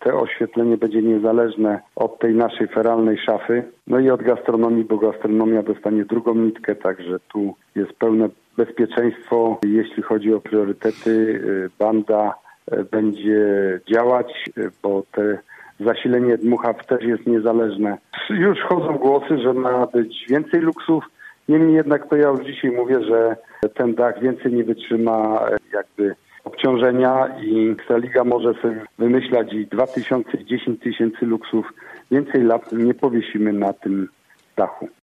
te oświetlenie będzie niezależne od tej naszej feralnej szafy. No i od gastronomii, bo gastronomia dostanie drugą nitkę, także tu jest pełne bezpieczeństwo. Jeśli chodzi o priorytety, banda będzie działać, bo te zasilenie dmuchaw też jest niezależne. Już chodzą głosy, że ma być więcej luksów. Niemniej jednak to ja już dzisiaj mówię, że ten dach więcej nie wytrzyma obciążenia i Ekstraliga może sobie wymyślać i 2000, 10 000 luksów. Więcej lat nie powiesimy na tym dachu.